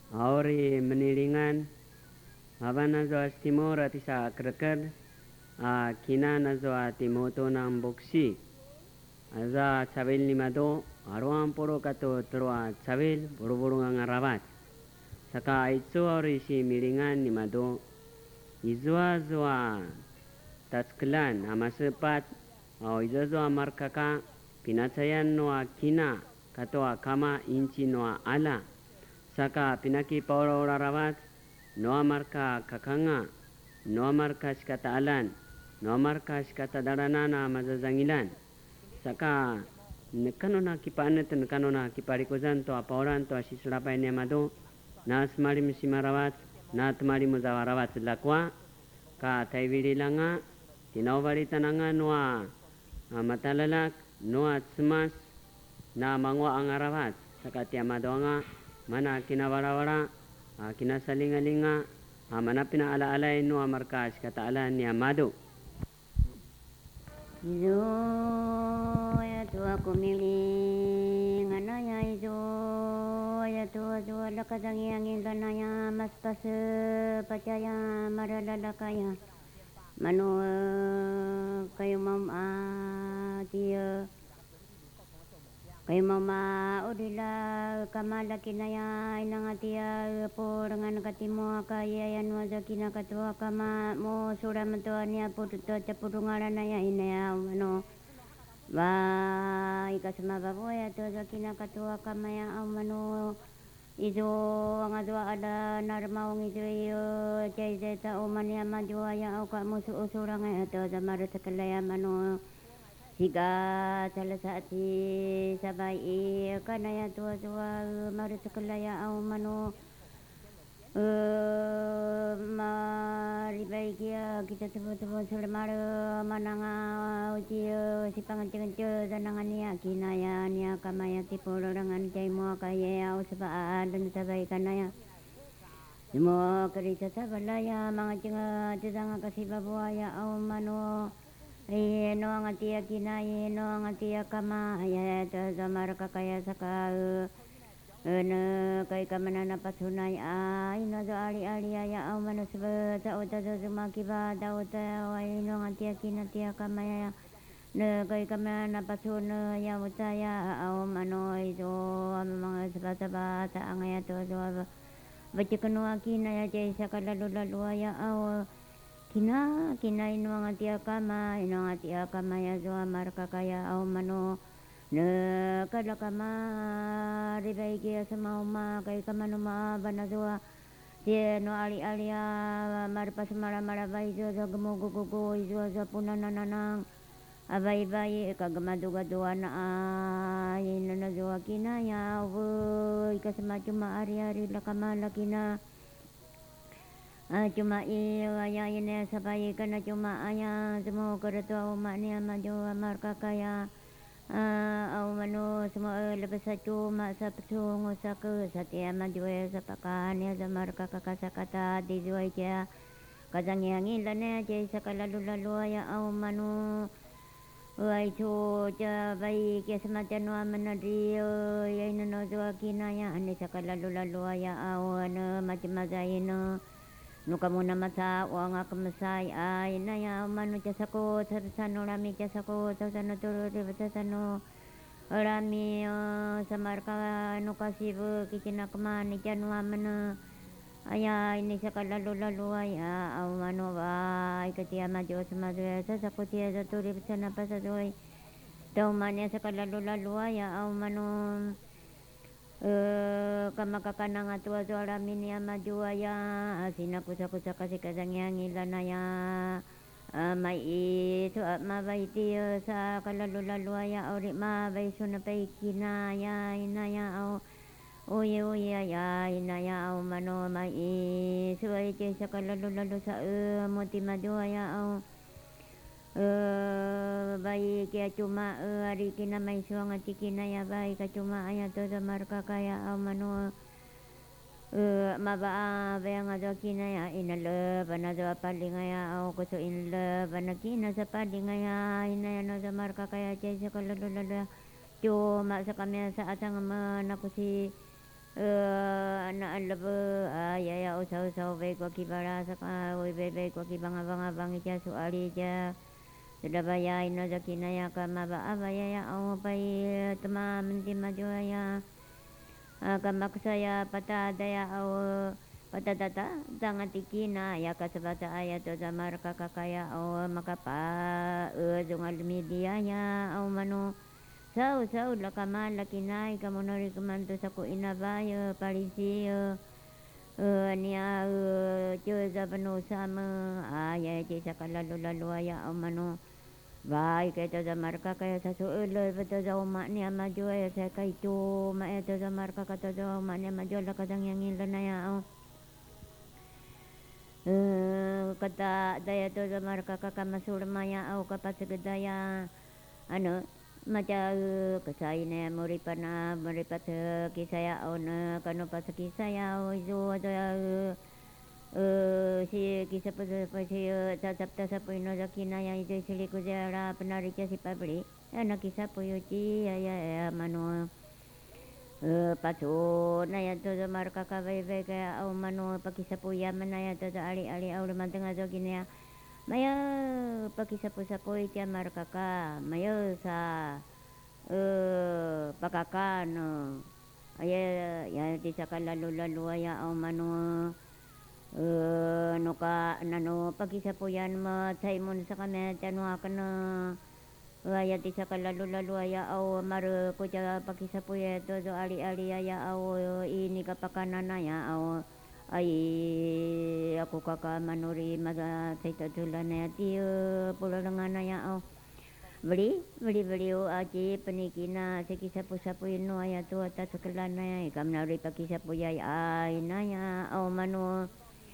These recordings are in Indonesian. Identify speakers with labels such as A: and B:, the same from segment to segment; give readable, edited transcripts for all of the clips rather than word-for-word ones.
A: Auri menilingan abana zo timur atisa kreker kina na zo timoto ng boksi aza sabil ni mado aruan puro kato terua sabil buru-buru ngarabat saka itu auri si milingan ni mado izwa zwa tasklan ama sepat izo zo markaka pinacayan noa kina kato kama inci noa ala saka pinaki paura rabat noa marka kakanga noa marka sikata alan noa marka sikata daranana mazazangilan saka nekano na kipanet nekano na kiparikosan to apauran to asislapay ni amado na smali musimarawat na tumali muzawarawat lakwa ka taibili langa tinawbalita nanga noa matalalak noa smas na mangwa ang arawat saka ti amado nga mana kinawara-wara kinasalinga-linga mana pinaala-alay no markas kataalan ni amado
B: izo ya tua kumiling anaya izo ya tua lakadangiangin lanaya mas pase pacaya maralalakaya mano kayo dia kay mama udila kamala kinaya inang atia po dengan katimo kaya yan waza kinakatua kama mo sura matua niya po tuto capurungaran na ya inaya ano ba ikasama baboy ato za kinakatua kama ya amano izo ang adwa ada narmaong izo iyo chay zeta uman ya majua ya au ka musu usurang ato za marasakalaya mano Higa salah satu sabai kanaya tua marisakalaya au mano maribai kia kita sebut-sebut selemar mananga uji si panganceng-anceng danangan niya kinaya niya kamaya tipu lorangan cay mo kaya au sabaan dan sabai kanaya mo kerja sabalaya mga cenga kasih babuaya au mano no ang atia kinay no ang atia kama ya ta zamar kakaya saka no kay kamana na pasunay ay no do ali ya au manas ba ta uta do zumaki ba ta uta ay no ang atia kinatia kama ya no kay kamana na pasun ya uta ya au manoy do mga sabata ang ya to do bacikano akina ya jay saka lalu ya au kina ino ang atia kama ya zo marka kaya au mano ne kada kama ribai kia sama uma kay kama no ma banazoa tie no ali marpas mara bai zo gumugugugo zo punananang abai kagamaduga na ay na zo kina ya ikasama cuma ari lakama lakina cuma iya ini sabai kana cuma aya semua kereta umat ni maju marka kaya au manu semua lepas cuma sapsu ngosak satia maju sapakan ya marka kakasa kata dijuai dia kadang yang ilane je sakala lalu ya au manu Wai tu ja bai ke semacam no manadi ya ino no kina ya ane sakala lalu ya au no macam-macam ino nuka muna masa uang akamasay ay na ya manu jasako sano rami jasako sano turu sano rami sa marka nuka sibu kikinakman janwa mana aya ini sa lalu ay aw manu ay katia majo sa sako tia sa turu sana pa sa doy daw man ya sa lalu ay aw manu kamakakana nga tuwa zuara minia majua ya asina kusa kasi kadang ilana ya mai itu mabaiti sa kalalu ya ori mabai suna paikina ya ina ya au oye ya ina ya au mano mai suai ke sa kalalu sa moti majua ya au baik ya cuma hari kina mai suang cikina ya baik cuma ayat tu marka kaya amanu maba bayang ado kina ya inale bana do paling ya au kuso inle bana kina sa paling ya ina ya no marka kaya cai sekolah cuma sa kami sa atang nakusi na alaba ayaya usau be ko kibara saka oi be ko kibanga banga bangi ja suali ja sudah bayar ino zakina ya kama ba abaya ya au pai tama menti maju ya kama saya pata daya au pata data jangan tikina ya kasabata ayat zamar kakakaya au makapa jungal media ya au manu sau lakama lakinai kamonori kemantu saku inabaya parisi niya joza banu sama ya jesa lalu ya amano baik kaya za marka kaya sa suulo beto za umak niya maju ya sa kaitu ma eto za marka kata za umak niya maju la kadang yang ilan na ya kata daya to za marka kakamasul maya au kapasagdaya ano maca kasai ne meripat kisaya on kano pas kisaya izo ada si kisah pas si tatap sa puino zakina yang itu sili kuzara penarica si pabri anak kisah puyuci ya manu pasu na ya to marka ka vai ka au manu pakisa puya mana ya to ali au manteng azo gini ya maya pakisapu-sapu iti marka ka maya sa pakakan aya ya di sa lalu aya au manu nuka nano pakisapu yan ma saimon sa kame tanu akan aya di sa lalu aya au mar ko ja pakisapu ya to ali aya au ini kapakanan ya au ai aku kakak manuri maga taita tulan ya tiu pulangan ya au beli aji penikina sekisa pusapu ino ya tu atas sekelan ya ikam nari pakisapu ya ai naya au manu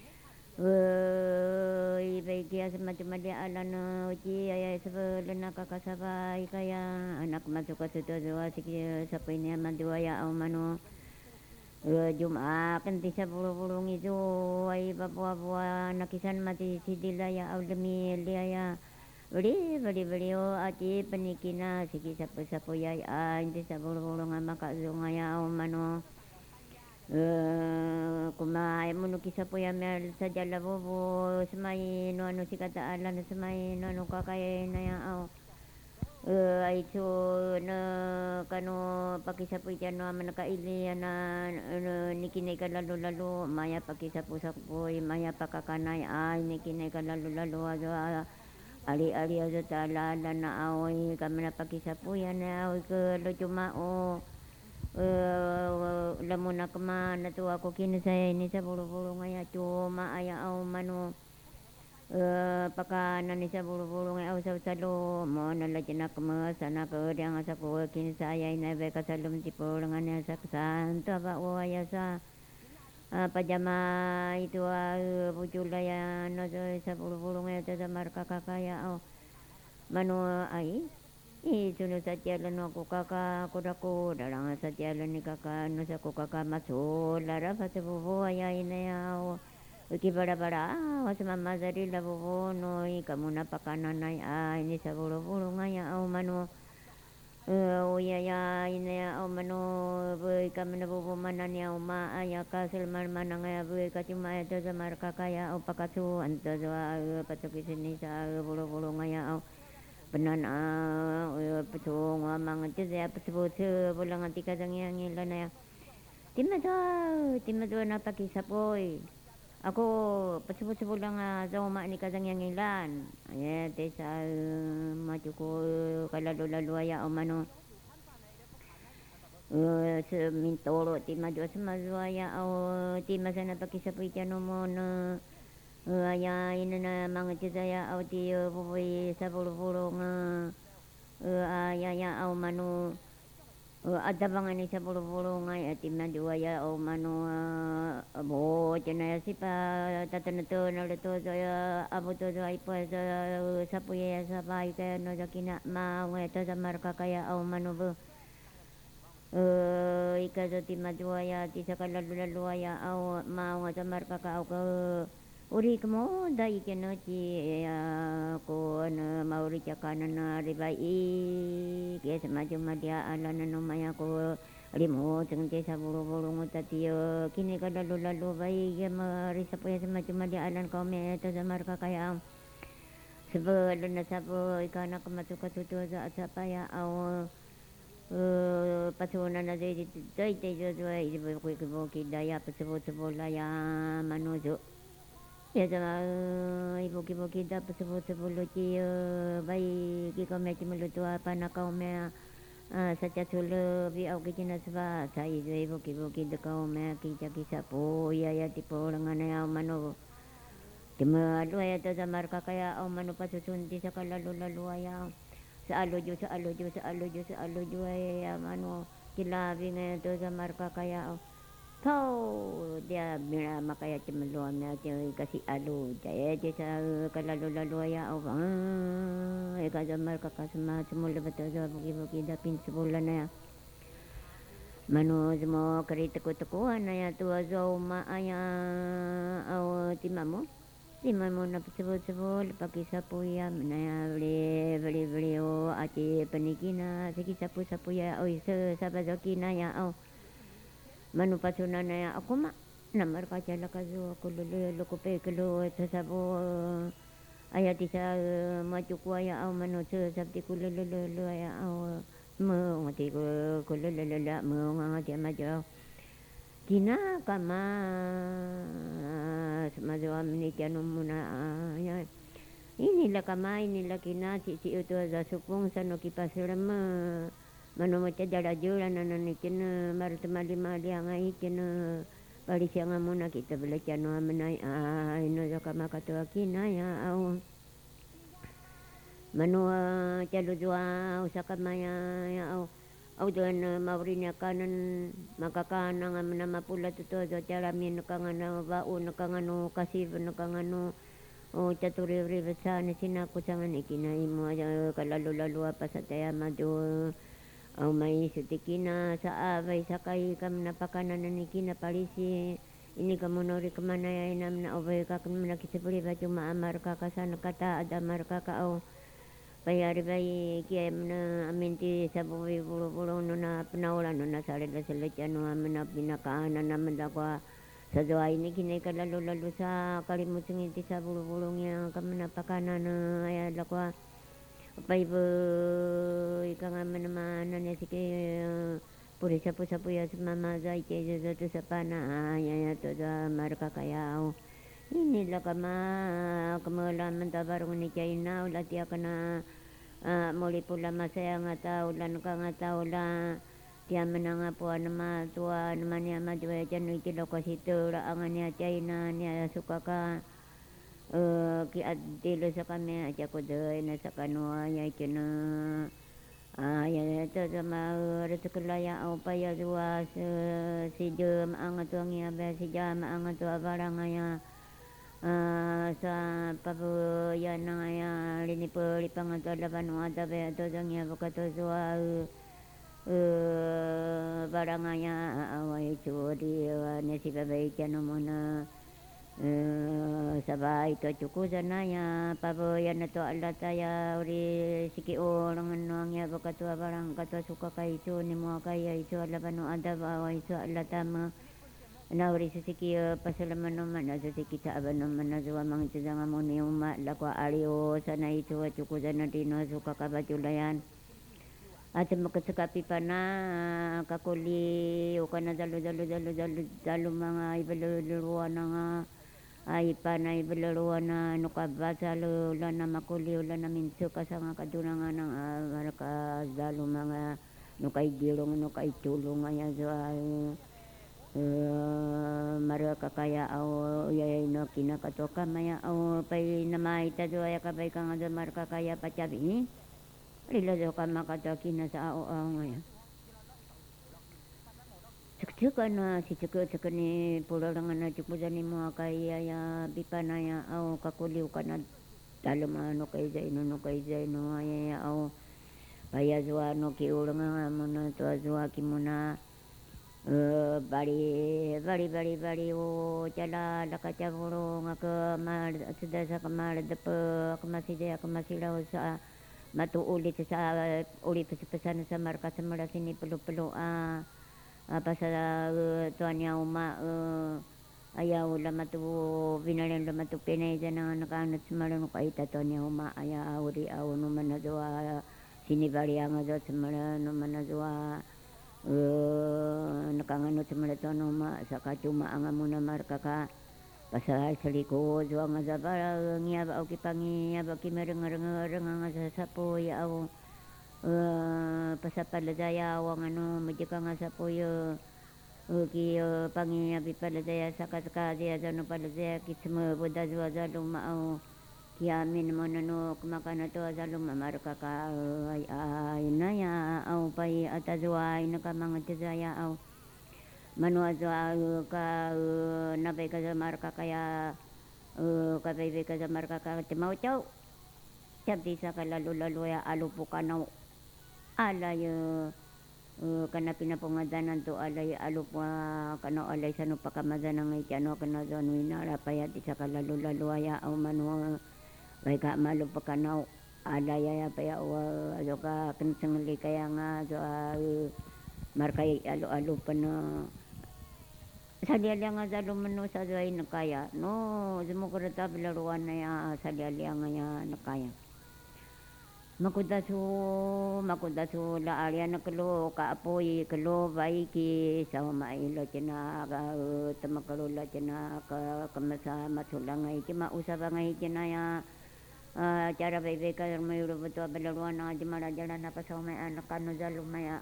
B: baiknya semacam dia alan uji ya sebelum kakak sabai kaya anak masuk ke situ dua sekisa sapu ini mandua ya au manu Jumat kan tisa bulung itu ay bawa nakisan mati sidila ya au demi dia ya beli aci penikina siki sapu ya tisa bulung maka zunga ya au mano kuma munu kisapu ya mel saja la bobo semai no anu sikata alan semai no anu kakay na ya au aitu na kano pakisapu jano manaka ili na nikine ka lalu maya pakisapu maya pakakanay ay nikine ka lalu azo ali azo tala na aoy kami na pakisapu yan na aoy ke lo cumao lamuna kama natuwa ko kinasaya ini sa bulu ngaya cuma aya au manu pakanan ni sa bulu ngay au sa salo mo nalagyan ako mo sana ko diang sa ko kinsaya ina be kasalum tipo ngan sa santo ba o aya sa pajama itu bujula ya no sa bulu ngay sa marka kakaya au manu ai Ituno sa tiyalan ako kaka kudako darang sa tiyalan ni kaka no sa ko kaka masolara pati bubu ayayin na yaw ikibara was mama dari la bubu no ikamu na pakananay ay ni sa bulu nga yaw mano uyaya ina yaw mano buhay kami na bubu manan yaw maaya kasal man nga buhay katimaya to sa marka kaya o pakasuan to sa patukisin ni sa bulu nga yaw penan petung amang tu saya pesebut pulang anti kadang yang ilan ya timma tu na pakisapoi ako pesebut pulang sa mak ni kadang yang ilan ya desa maju ko lalu ya omano semintoro timma tu semazua ya au timma sana pakisapoi jano mon aya ina na mga saya au ti bubuy sa bulu aya au manu ada bangan ni sa bulu nga ati na dua ya au manu bo jana si pa tatanato na leto saya abu to ay pa sa puya sa bay kaya no zakina ma ngeta sa marka kaya au manu bo ikazo ti madua ya ti sa kalalu ya au ma ngeta marka ka au uri kemo dai keno ci ko na mauri cakana na ribai ke semacam dia alana no maya ko Limo teng sa bulu-bulu ngutatio kini kada lalu bayi ya marisa po semacam dia alan kau me ta zamar kakaya sebelum nasapo ikana kamatuka tutu za sapaya au pasuna na dai dai jo jo ai bo ki daya pasebo la ya manujo ya jama ibu ki da pasebo lo ki bayi ki kameti melutu apa na kau me sacha chulu bi au kina swa sai joi boki de kau me ki jaki sapo ya tipo ngana ya mano tema lu ya ta zamar kakaya au mano pasusunti sa lalu ya sa alojo ya mano kilabi nga to zamar kakaya au kau dia bila makaya cemelo me kasi alu jaya sa lalu ya au ka zamar kakasma semula betul boki da pin sebulan ya mano mo kerita ko ya tua zo ma aya au timamo na sebul pagi sapu ya menaya beli o aci penikina segi sapu ya oi sabazokina ya au manu pasuna na ya aku mak namar kaca la kazu aku lulu ko pe kelo sasabu ayat isa maju kuaya au manu sabti kululu ya au mo ngati ko lulu mo ngati maju kina kama maju amni kanu muna ya inilah kama inilah kina si itu za supung sano kipasirama mano mo jala jula nanani kina martamali mali angai kina bali siang muna kita belajar no amenai ino kama katua kina ya au mano jalo jua usaka maya ya au doan maurinya kanan makakana ngamna mapula tuto do jaramin kangana bau nakangano kasib nakangano o caturi ribasana sinaku sangan ikina imo kalalu apa sataya madu au mai setikina sa abay sakay kam napakanan ni kina palisi ini kamu nori kemana ya inam na obay ka kam nakisipuli ba cuma amar ka kasana kata adamar ka au bayari bayi kiam na aminti sa buwi bulu no na penaulan no na sare da selecano amna pinakaana naman dakwa sa doa ini kini lalu sa kalimuting iti sa bulu yang kam napakanan ya dakwa Paibu ikang naman na sige puri sapu ya mama zai ke tu sapana ya to da marka kayao ini la kama kemulan mentabarung ni kaina ulah dia kena muli pula masaya ngata ulan ka ngata ula dia menanga puan nama tua namanya majwa janu iki lokasitu la angania kaina ni suka ka ki adilo sa kami aja ko doy na sa kanwa ya kina ya to sama retukulaya au pa ya dua si jam ang atu ang ya ba si jam ang atu barang ya sa pabu ya na ya lini poli pang atu laban wa ta be to jang ya bukato suwa barang ya awai churi ne si babai kanu mona sabay to chukuza na ya pabo ya na to alata ya uri siki orang nang ya bakatua barang katua suka kai itu ni mo kai ya itu alabano ada bawa itu alata ma na uri siki pasalaman man na siki sa abano man na zuwa mang itu jangan mo ni umma lakwa ario sana itu chukuza na dino suka kabajulayan at makasakapi pa na kakuli o kana dalu mga ibaluluruan nga ay panay belaruan na nukabasa lula na makuli ula na minso kasanga kadunangan ng maraka dalu mga nukay gilong nukay tulong nga so maraka kaya au yay no kinakatoka maya au pay namay tado ay kabay ka nga maraka kaya pacabi ni lila do ka makatokina sa ao ngayon Cek na si cek ni pulang na cukup ni mo kaya ya bipana ya au kakuliu kana dalam no kay zaino ya au paya zua no ki ulang mona to zua ki mona bari o jala la kaca burung ke mar sudah sa kamar depe masih lau sa matu ulit sa ulit pesan sa marka semula sini perlu apa sa tuan niya ayaw lamatu binalan lamatu pinay na nakanat sumalan ko ita tuan niya ayaw uri aw no manadwa sinibari ang adwa sumalan no manadwa nakanganot sumalan tuan sa kacuma ang amuna marka ka pasal saliko zwa nga zabara ngiya ba o kipangi ba kimereng-reng nga sa sapoy aw pasapaladaya wang majika nga sapoy ki pangi abi paladaya sakat dia zano paladaya kitsma boda zwa zalum au kiamin monano kumakana to zalum marka ka ay naya au pai atazwa inakamang tazaya au manuazwa ka nabai ka marka kaya kabebe ka marka ka timau chau sabdi sa kalalo ya alupukanaw alay kana pinapungadanan to alay alupa kana alay sano pakamadan ng itano kana zano inara payat sa kalalo ya au manu way ka malupakanaw alay ya paya azo ka kinsangli kaya nga so markay alu pa na saliali nga zalo manu sa zoy nakaya no zumukurata bilaruan na ya saliali nga ya nakaya makudasu la area na kalo kaapoy kalo baiki sa mailo tina tamakalo la tina kamasa matulangay kima usaba ngay tina ya cara bebe ka mayro beto belaruan na di marajala na pasaw may anak kano zalumaya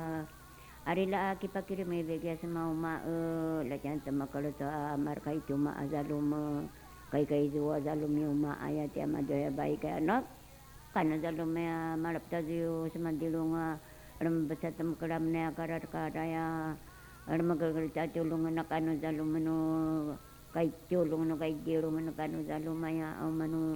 B: arila kipakiri may bege sa mauma la jan tamakalo ta markay tuma azalum kay zuwa zalum yuma ayat ya madoya baik anak kana zalumaya malapta diyo semandilong rambasa tamkaram na karar karaya armagagalta tulong na kano zalumano kay tulong no kay giro mano kano zalumaya o mano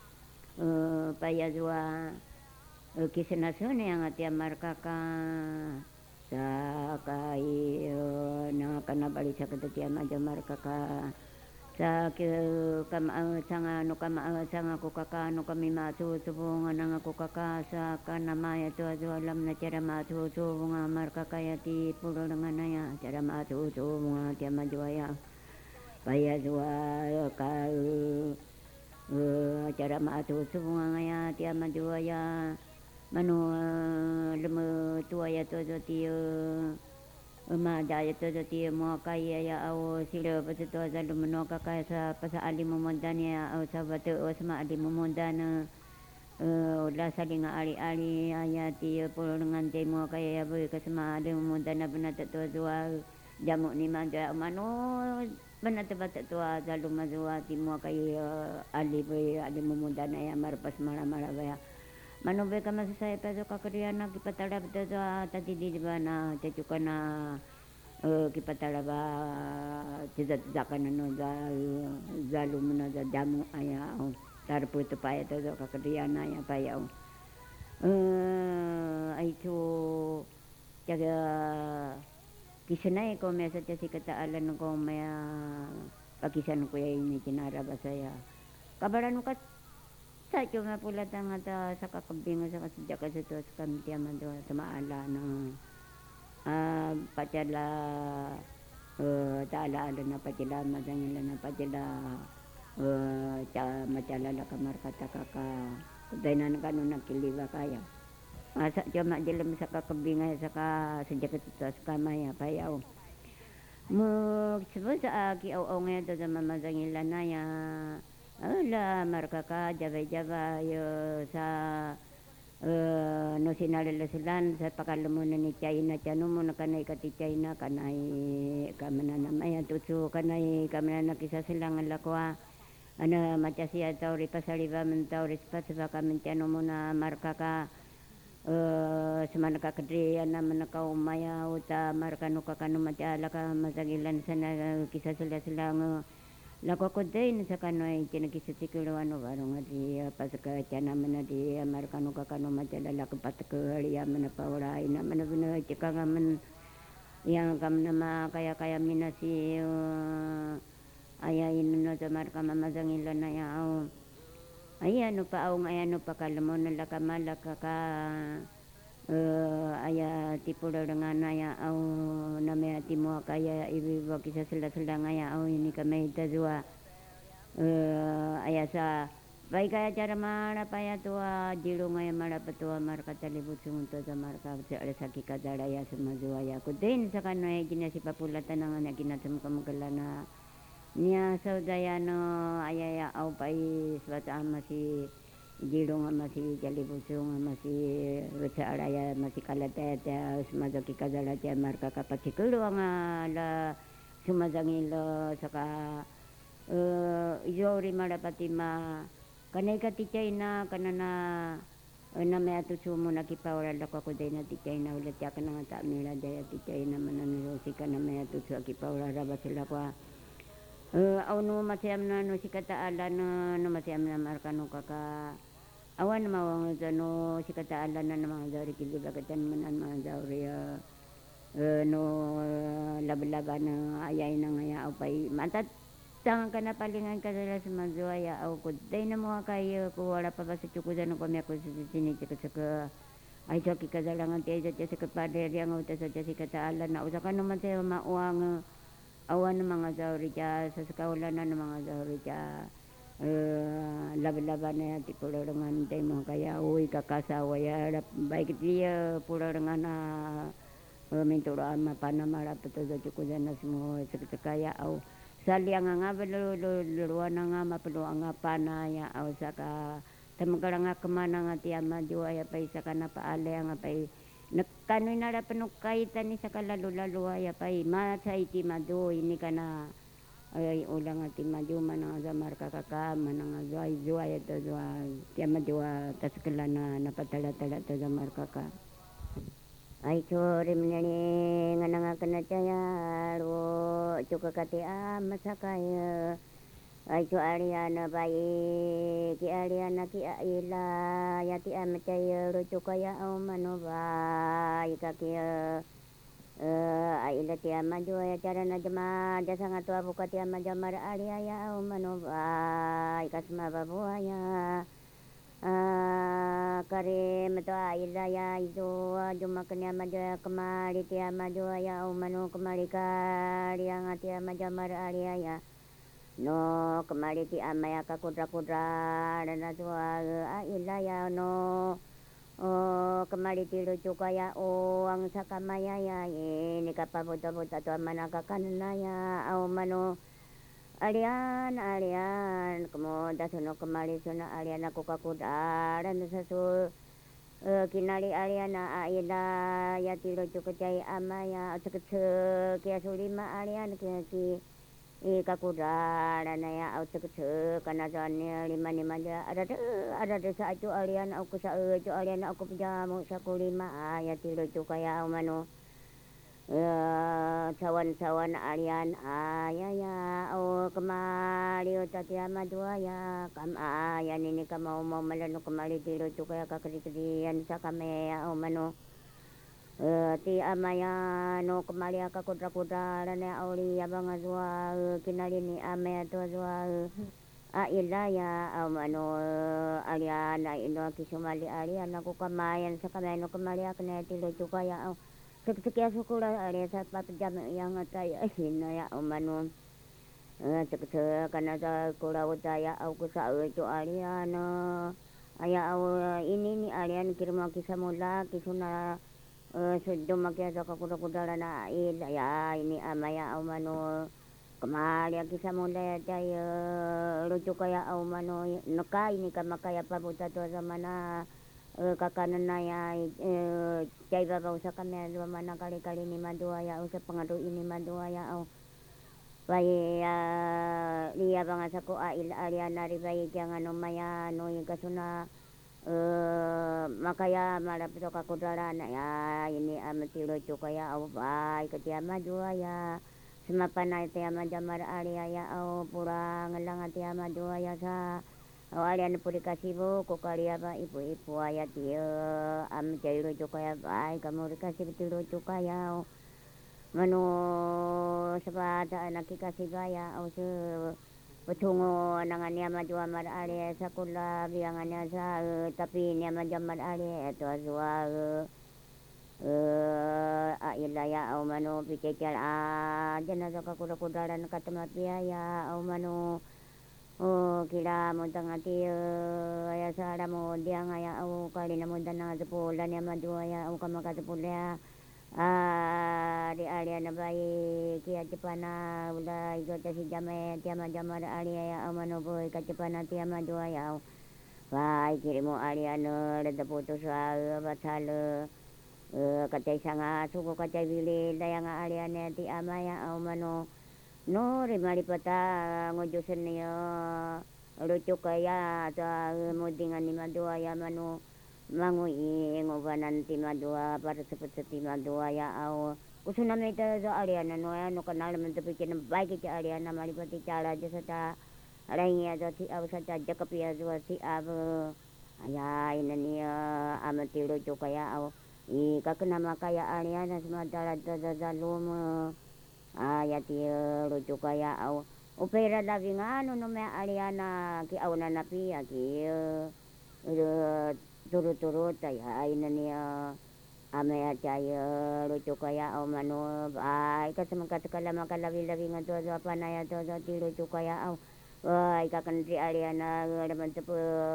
B: payazwa kisanasun yang atia marka ka sa kay nakakanabalisa ka tatia madya marka ka sa sanga no sanga ko kaka no kami masusubungan nga ko kaka sa kanamaya to alam na tira masusubungan marka kaya ti puro nga na ya tira masusubungan ti madwaya payazwa ka tira masusubungan nga ya ti madwaya manu lumutuaya to ti daya to ti mo kaya ya au sila pato za lumano ka kaya sa pasaali mo mondanya au sa bato o sa maali mo mondana la saling ari-ari ayati pulungan te mo kaya ya boy ka sa maali mo mondana banata to zwa jamu ni manda mano banata bata to za lumazwa ti mo kaya ali boy ali mo mondana ya marpas mara baya manube ka masasaya peso kakariana kipatala beto tadi di bana tecuka na kipatala ba tizatzakan no zalum na damu aya tarpu to paya to kakariana ya paya ay to jaga kisanay ko mesa si kataalan ko maya pakisan ko ya ini kinara basaya kabaran ka sa cuma pula tanga ta sa kakabingo sa kasadya ka sa to sa kamiti aman do sa maala ng pachala taala na pachala madangila na pachala machala la kamar kata kaka kuday na kanu nakiliwa kaya sa cuma dilam sa kakabingo sa kasadya ka sa kamaya payaw mo sa aki o ngayon to sa mamazangila na ya ala marka ka jabay yo sa no sinalasulan sa pakalamunan ni China chano mo nakanay kati China kanay kamana na maya tutsu kanay kamana na kisa silang lakwa ana machasiya tauri pasaliba man tauri spatsa kamen chano mo na marka ka semana ka kadri ana manakaw maya uta marka no kakano machala ka masagilan sana kisa silang lako ko din sa kanoy kinakisitikulo ano barong di pasaka chana mana di amerikano ka kano matala lako patakali mana paurai na mana bina chika man yang kam nama kaya minasi aya inu sa marka mamazangila na yao ay ano pa aung ay ano pa kalamon na lakamalaka ka aya tipul dengan aya au namanya timo kaya ibu kisah sela-sela aya au ini kami tazua aya sa baik kaya cara mara paya tua jirung aya mara petua mar kata libut sumunto sa mar ka sa saki kadara ya semazua ya kudin sa kano ay gina si papulatan ng anak gina sa mukamugalana niya saudayano aya ya au pai swata masih jirung masih jalibusung masih beca araya masih kalatete sumadaki kadala te marka kapatsikulu nga la sumazangilo saka yori marapati ma kanay ka tichay na kanana na may atusumo na kipawala ko ako day na tichay na ulit yaka na nga tamila day tichay na mananirosi ka na may atusu kipawala raba sila ko aw no masayam na no si kataala no masayam na markano kaka awan mawang no si kataala na mga dari kilibagatan manan mga dari no lablaga na ayay na ngaya aw pay matat tangan ka na palingan ka sila sa mazuaya aw ko day na mga kayo ko wala pa ba sa chukudan ko kami ako sa sinitya ka sa ay sa kikazalangan tiya sa kapader yang utas sa si kataala na usa ka naman sa mauang awan ng mga zauri siya sa kaulanan ng mga zauri siya laban-laban na ti pularangan tayo mga kaya uwi kakasawa ya baik dia pularangan na minturaan mapanamara pato sa chukudan na semua sa kaya aw saliang nga luruan nga mapaluang nga panaya aw saka tamagara nga kemana nga tiama jua ya pay saka na paale nga pay nakanoy na panukaitan ni saka lalu ya pay matsa iti madu ini kana ay ulang ati madu man nga marka kaka man nga jua ya to tiama jua taskala na napatala-tala to sa marka ka ay sorry minani nga nangakana caya ro cuka kati masakaya ay so ariana bayi ki ariana ki aila ya ti amacaya ro cuka ya au mano bayi kaki aila ti amajo ya cara na jama jasa nga tua buka ti amajamar aria ya au mano bayi kasma babuaya kare mato aila ya iso jumakanya majo kemari ti amajo ya umano kemari kari yang ati amajamar aria ya no kemari ti amaya ka kudra dan aswa aila ya no kemari ti lucu kaya ang sakamaya ya ini kapabuta-buta to manaka kanana ya umano Alian, kamo dasuno kemari suna alian aku kakudaran sasu kinali alian na aila ya tilo cukacay amaya atseketse kaya sulima alian kaya ki kakudaran na ya atseketse kana sanya lima ada sa acu alian aku sa acu alian aku pijamu sa kulima ya tilo cukaya umano sawan alian ayaya kemari tati amadua ya kam ayan ini kamau mau malano kemari tiro cukaya kakritrian sa kame mano ti amaya no kemari ka kudra na auli abang azwa kinali ni amaya to azwa ilaya mano alian ino kisumali alian aku kamayan sa kame no kemari akne tiro cukaya sekian syukurlah ada saat jam yang saya ini ya umano sekian karena saya kurang utaya aku sahur itu Ariana ayah ini Arian kirim kisah mula kisuna sudah makia saya kuda na ya ini amaya umano kemarin kisah mula saya lucu kayak umano neka ini kamakaya pabuta tu zamana kakanan na ya jay babaw sa kami lumaman na kali-kali ni madua ya o sa pangado ini madua ya o bay liya ba nga sa ko aria na ribay kaya nga no maya no yung kasuna makaya malapito kakudara na ya ini amatiro chukaya o bay katiya madua ya sumapanay tiya madamar aria ya o pura ngalang tiya madua ya sa alian puri kasibo ko kariya ba ipu ayat dia am jairo jokaya ba kamu dikasih betul jokaya mano sabada anak kasih gaya o se betungo nangannya maju amar ale sakula biangannya sa tapi nya majamar ale itu azwa Ailaya au manu picecal jana soka kuda-kudaran katemapia ya au manu kila mutangati ya sara mo diang ya au kali na mudana sepulan ya madua ya au kama kasepulya di area na bai kia cepana ula ikota si jame tiama jamar area ya au manu boy kacepana tiama dua ya au bai kirimo area no reda putus batale kacai sanga suku kacai bili dayang area ne ti amaya au manu no rimari pata ngojusen yo lucu kaya ta mudingan ni madua ya manu mangui ngobanan ti madua para seperti madua ya au usuna meta zo area no no kanal men tepikin baik ke area na mari pati cara je sata rai ya zo ti au sata jakapia zo ti ave aya inani amati lucu kaya au kakena makaya area na semadara zalum ya ti lucu kaya au opera labingano no me ariana ki au na napi ki turu-turu ya inani ame acaya lucu kaya au manu ai kasemangka sekala makalabi-labi ngato apa na ya to ti lucu kaya au ai kakentri ariana remen tepe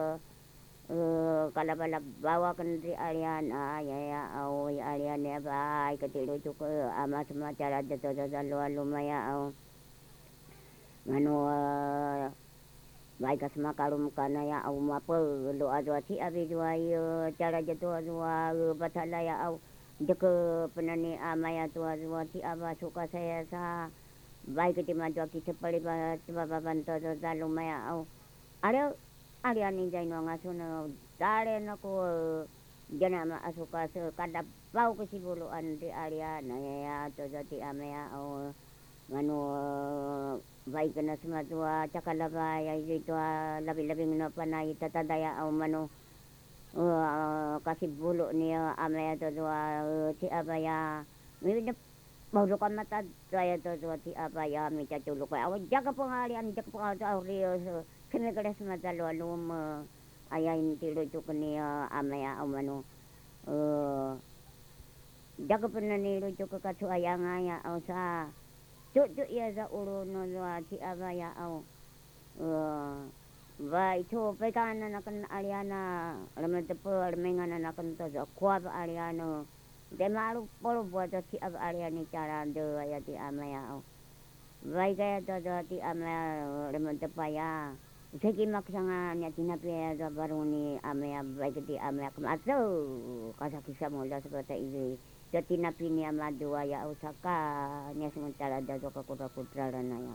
B: kalabala bawa kendri ariana ya au ariana ba kecil lucu ke ama semua cara jatuh lumaya au manu baik semua kalum kana ya au apa lo azwa si abi juai cara jatuh azwa batala ya au jeke penani ama ya tu azwa si aba suka saya sa baik ke maju ki sepali ba bantu lumaya au ada ariani jaino ngasuna dare nako jana ma asuka se kada bau ke sibuluan di ariana ya to jati amea au manu baik kena semua tua cakalaba ya itu labi-labi ngena panai tatadaya au manu kasih bulu ni amea to tua ti abaya mi mau kan mata saya to tua ti abaya mi caculu ko au jaga pengalian jaga pengalian au rio kena kada semua alum ayah ini lucu keni amea au manu jaga penani lucu ke kacu ayang ayah au sa cuk ya za uruno wa ti abaya au va itu pekana nakan aliana lemen tepe mengana nakan to kwa aliano de malu polo buat ti ab aliani cara de ya ti amaya au vai kaya to ti amaya lemen tepaya segi maksanga nya tinapi ya baruni amaya baik ti amaya kemaso kasa kisah mula seperti ini jadi napi ni amadua ya usaka nya sementara ada doka kuda-kuda rana ya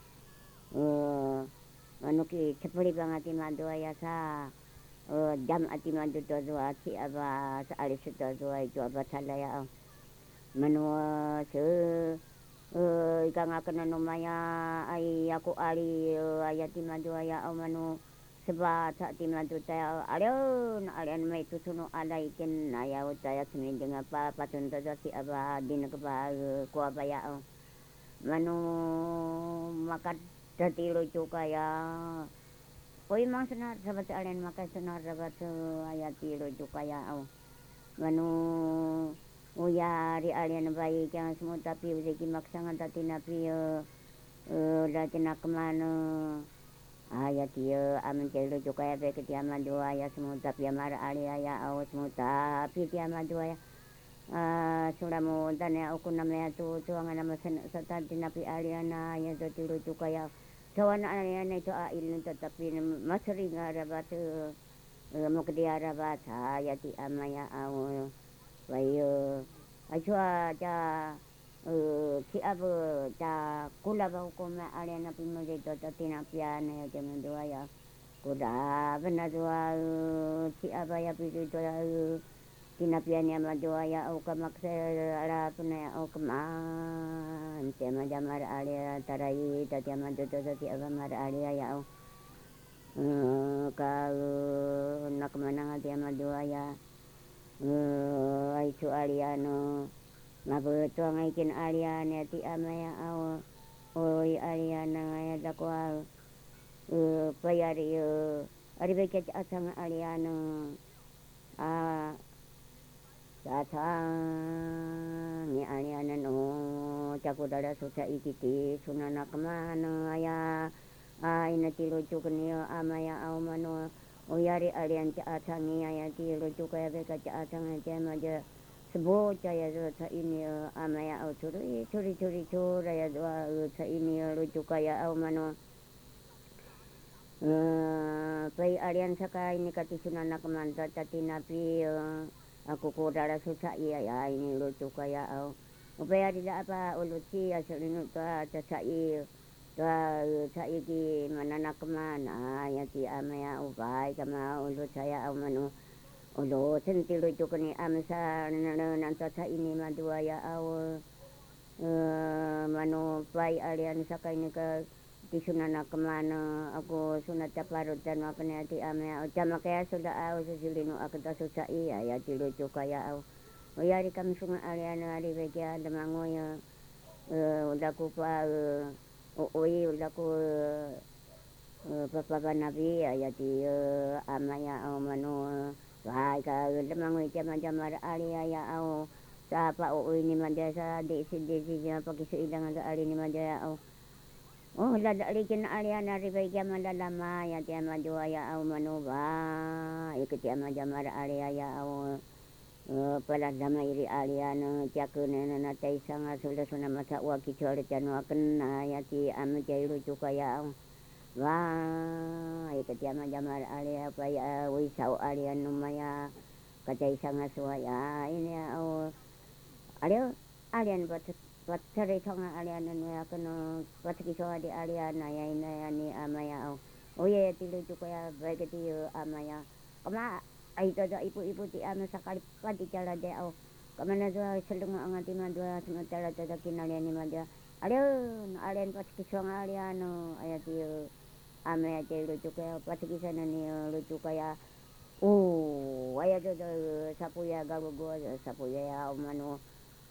B: anu ki sepeli banget madua ya sa jam ati madu to doa si aba saali sudah doa itu aba salah ya manu se ikang akan numaya ai aku ali ayati madua ya manu sebab saat timadu taya alian mai tu sunu alai ken aya utaya semen dengan apa patun tu si aba din ke ba ko aba ya manu makan dati lucu kaya oi mang senar sabat alian makan senar sabat ayati lucu kaya manu uya ri alian baik yang semua tapi uzeki maksangan tati napi dati nak mana ayat dia aman celo juga ya bek dia mandua ya semua tapi amar alia ya awas semua tapi dia mandua ya sudah mau tanya aku namanya tu tuangan nama serta napi alia na ya tu tiru juga ya kawan alia na itu ilmu tetapi masih ngara batu mau ke dia rabat ya ti amaya awu bayu acu aja ki abu ta kula ba ko ma ale na pimo de to tina piana ya jaman dua ya kuda bena dua ki aba ya pitu to tina piana ma dua ya au kamak se ara puna au kama ante ma jamar ale tarai ta jaman to ti aba mar ale ya au ka nak manang ati ma dua ya ai cu aliano mabuto ngaikin aliana ti amaya aw oi aliana ngaya dakwa payari ari beket asang aliano Tatang ni alianan o cakudara suca ikiti sunana kemana ya ina tilo cuknio amaya au mano o yari alian catangi ya tilo cukaya beka catang maja sebo caya sa ini amaya au curi ya doa sa ini cukaya au mano pai alian saka ini kati sunana kemanta tati napi aku kodara susah iya ya ini lucu kayak upaya tidak apa uluci ya selinu tua cacai tua cai ki mana nak mana ya ti amaya upai kama ulu saya manu ulu senti lucu kini amsa nanti cai ini madua ya manu pai alian saka ini ke di sunana kemana aku sunat caparut dan makanya di amya jama kaya sudah sesilinu aku tak susah iya ya di lucu kaya o yari kami sunga aliana ari begia demango ya udah ku pa udah ku papa nabi ya di amaya manu wah ka demango jama ali ya siapa ini mandasa di sini pakai seidang ada ali ni mandaya oh lada likin aliana ribegia mandalama ya tiama jua ya manuba ikut tiama jamar alia ya pada dama iri aliana cakune na tai sanga sudah suna masa waki chore janu kena ya ti am jairu juga ya wah ikut tiama jamar alia pa ya wisau alian numaya katai sanga suaya ini ya alian buat cari songa aliana ya kena buat kisah di aliana ya ini ya ni amaya oh ya tilu juga ya baik itu amaya kama itu ada ibu-ibu di ama sekali pati cara dia kemana dua selung angati madua sementara ada kinalian ni madia alian buat kisah aliana ayat dia amaya tilu juga ya buat kisah ni lucu kaya ayat ada sapu ya galu gua sapu ya manu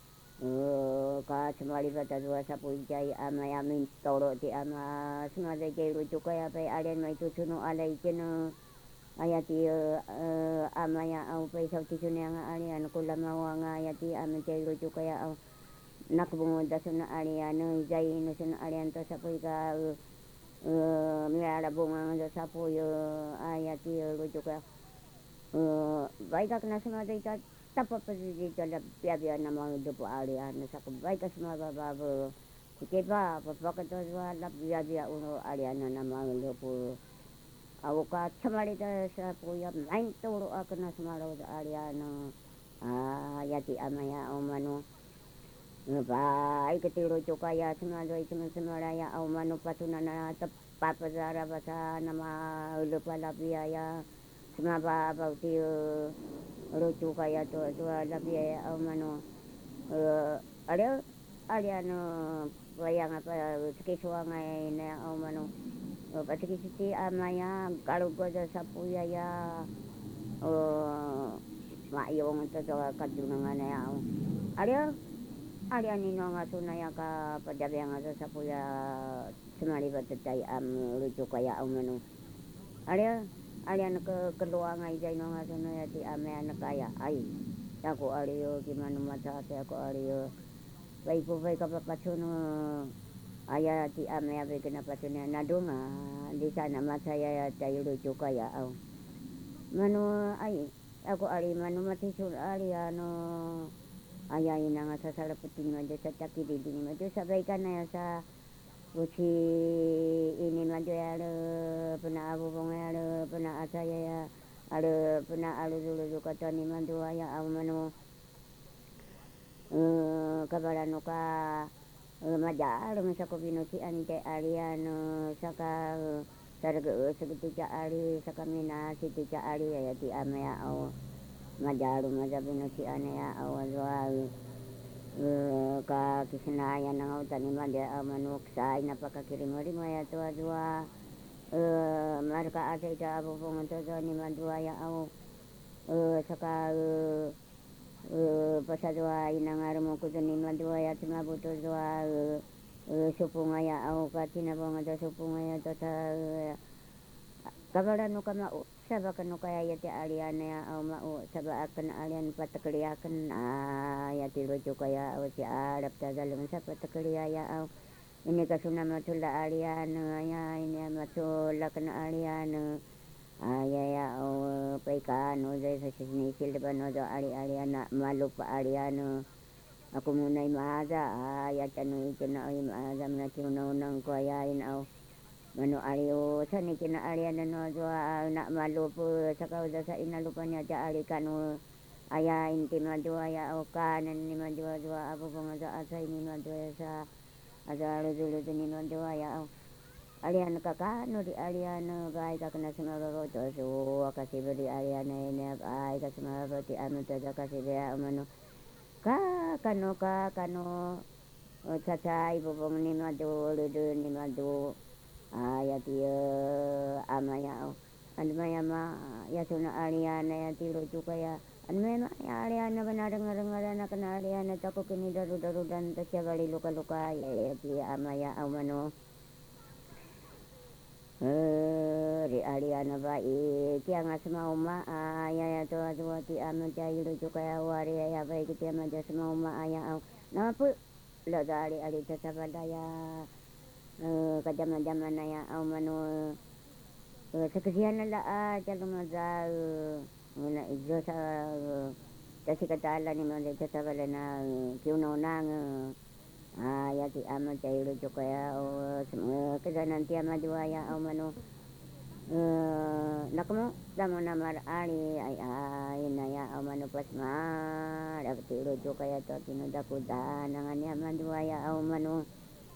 B: ka semali bata dua sapu jai amaya min toro ti ama semada jai lucu kaya pai alian mai tu suno alai kena ayati amaya au pai sauti suno yang alian kula mawanga ayati ama jai lucu kaya nak bungo da suno alian jai no suno alian to sapu ka miara bunga da sapu ayati lucu kaya baik kena semada ita tapa pasti jadi biar nama hidup alian sakit baik semua bapa kita bapa kita semua biar uno alian nama hidup aku kat semari dah sepuya main turu aku na semara alian yati amaya manu baik ketiru juga ya semua semara ya manu patunana tepat pada bahasa nama hidup biaya semua bapa tiu lucu kaya tu lebih manu ada aliano bayang apa sekisuang ini manu pasti siti amaya kalau gua ada sapu ya mayong itu kadunangan ya ada ni nong asuna ya ka pajabang ada sapu ya semali batai lucu kaya manu alian keluar ngai jai nong asuna ya ti ame anak kaya aku alio gimana mata aku alio baik apa pacuno ayah ti ame abe kena pacuno nadunga di sana mata ya jai lucu kaya manu aku ali manu mati sur aliano ayah ina ngasa salah puting aja cacaki di dini maju sabaikan ya sa uci ini maju ya pernah abu bong ya pernah asa ya pernah alu dulu kata ni maju ya manu kabaran ka majar masa ko binuti ante aliano saka sarga seketika ali saka mina seketika ali ya ti amaya majar binuti ane ya ka kisinayan ng utaniman dia manuksa napakakirimorimo ya tuwa marka ate ita abo pong to ni madua ya saka pasadwa inangar mo ko ni madua ya tumabuto dua supunga ya katina bong ada supunga ya ta kabaran no kama Saba kanu kaya yati alian ya au mau saba akan alian patakliakan yati lucu kaya au si arab tadalum sa pataklia ya au ini kasuna matula alian ya ini matula kana alian ya ya au paikano de sa sini silbano do alian malupa alian aku munai maza ya tanu ikena ai maza menati unang ko ya in au mano ario sani kina ariana no doa nak malu pu sakau dasa ina lupanya ja ari kanu aya inti madu aya oka nan ni madu doa abu pengaza asa ini madu sa ada dulu ni madu aya ariana kakak no di ariana gai ka kena semua roto so kasih beri ariana ini ai ka semua roti anu tada kasih dia mano kanu caca ibu bong ni madu ludu ni madu ya dia amaya maya ma ya suna aliana ya tiru juga ya maya ya aliana benar dengar anak kena aliana takut kini daru dan tercabali luka ya dia amaya amano ri aliana baik yang asma uma ya tua ti amu jai juga ya wari ya baik ti amu asma uma ya napa lo dari ali tercabadaya kajaman-jaman na ya au mano sekesian la jalu maza muna ijo sa kasi katala ni mga sa wala na kiuno nang ya ti ama jayro jo kaya o kasanan ti ama dua ya au mano nakmo damo na marari ay na ya au mano pasma dapat ro jo kaya to tinudakuda nangan ya ama dua ya au mano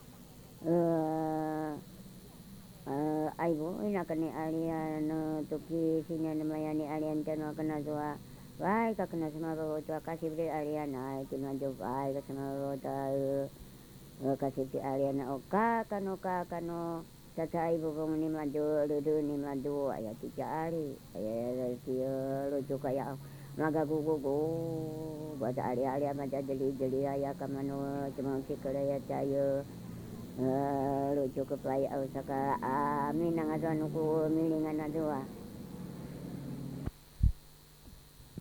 B: aibu ina kani alian tuki sinya namanya ni alian jano kena doa wai ka kena sama roda kasih beri alian ai kena jo wai ka sama roda kasih ti alian oka kano tata ibu bong ni madu ludu ni madu ayat tiga hari ayat ti lucu kaya maga gugu baca ali maja jeli ayat kamano cuma sikala ya cayo lucu keplaya au saka minang ado nuku milingan adoa